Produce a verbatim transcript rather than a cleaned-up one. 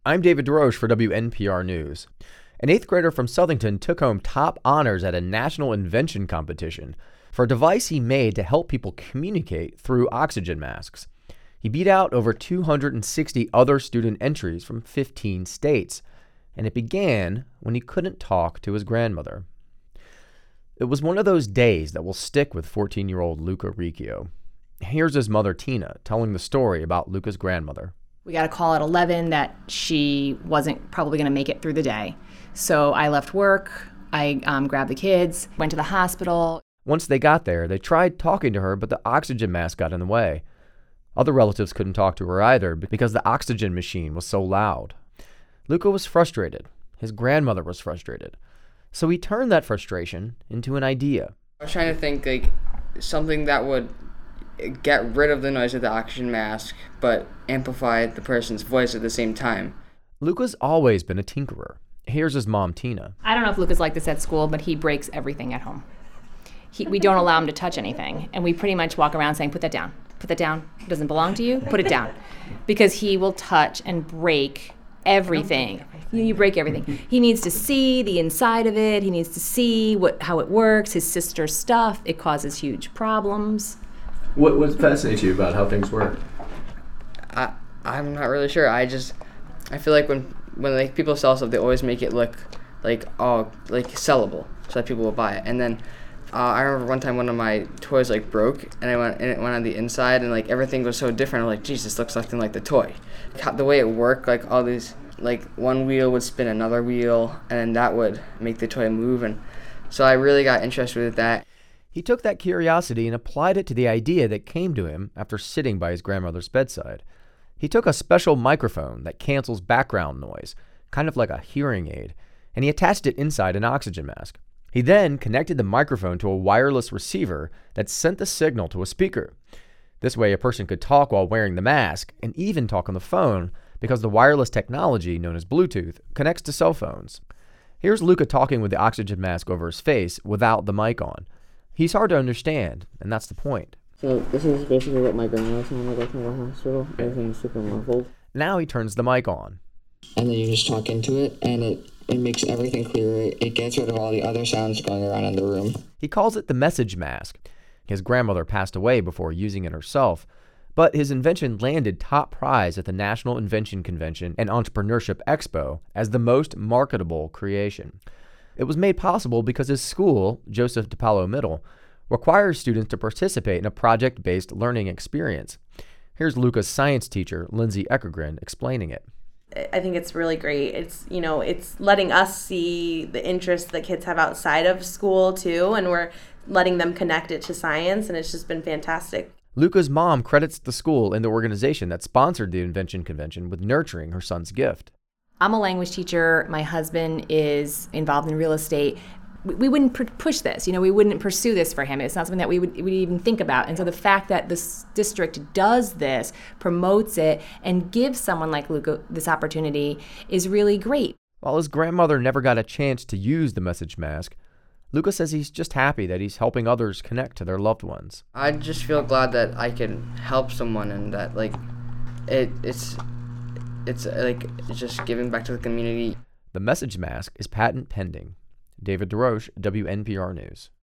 I'm David DeRoche for W N P R News. An eighth grader from Southington took home top honors at a national invention competition for a device he made to help people communicate through oxygen masks. He beat out over two hundred sixty other student entries from fifteen states, and it began when he couldn't talk to his grandmother. It was one of those days that will stick with fourteen-year-old Luca Riccio. Here's his mother, Tina, telling the story about Luca's grandmother. We got a call at eleven that she wasn't probably going to make it through the day. So I left work, I um, grabbed the kids, went to the hospital. Once they got there, they tried talking to her, but the oxygen mask got in the way. Other relatives couldn't talk to her either because the oxygen machine was so loud. Luca was frustrated. His grandmother was frustrated. So he turned that frustration into an idea. I was trying to think like something that would get rid of the noise of the oxygen mask, but amplify the person's voice at the same time. Luca's always been a tinkerer. Here's his mom, Tina. I don't know if Luca's like this at school, but he breaks everything at home. He, we don't allow him to touch anything, and we pretty much walk around saying, put that down, put that down. It doesn't belong to you, put it down. Because he will touch and break everything. You, you break everything. He needs to see the inside of it. He needs to see what how it works, his sister's stuff. It causes huge problems. What what fascinates you about how things work? I I'm not really sure. I just I feel like when when like people sell stuff, they always make it look like oh like sellable, so that people will buy it. And then uh, I remember one time one of my toys like broke, and I went and it went on the inside, and like everything was so different. I'm like, geez, this looks nothing like the toy. The way it worked, like all these like one wheel would spin another wheel, and then that would make the toy move, and so I really got interested with that. He took that curiosity and applied it to the idea that came to him after sitting by his grandmother's bedside. He took a special microphone that cancels background noise, kind of like a hearing aid, and he attached it inside an oxygen mask. He then connected the microphone to a wireless receiver that sent the signal to a speaker. This way, a person could talk while wearing the mask and even talk on the phone because the wireless technology, known as Bluetooth, connects to cell phones. Here's Luca talking with the oxygen mask over his face without the mic on. He's hard to understand, and that's the point. So this is basically what my grandma sounded like in the hospital. Everything's super muffled. Now he turns the mic on. And then you just talk into it, and it, it makes everything clearer. It gets rid of all the other sounds going around in the room. He calls it the message mask. His grandmother passed away before using it herself, but his invention landed top prize at the National Invention Convention and Entrepreneurship Expo as the most marketable creation. It was made possible because his school, Joseph DePaulo Middle, requires students to participate in a project-based learning experience. Here's Luca's science teacher, Lindsay Eckergren, explaining it. I think it's really great. It's, you know, it's letting us see the interests that kids have outside of school too, and we're letting them connect it to science, and it's just been fantastic. Luca's mom credits the school and the organization that sponsored the Invention Convention with nurturing her son's gift. I'm a language teacher. My husband is involved in real estate. We, we wouldn't pr- push this. You know, we wouldn't pursue this for him. It's not something that we would, we would even think about. And so the fact that this district does this, promotes it, and gives someone like Luca this opportunity is really great. While his grandmother never got a chance to use the message mask, Luca says he's just happy that he's helping others connect to their loved ones. I just feel glad that I can help someone, and that like it it's it's like it's just giving back to the community. The message mask is patent pending. David DeRoche, W N P R News.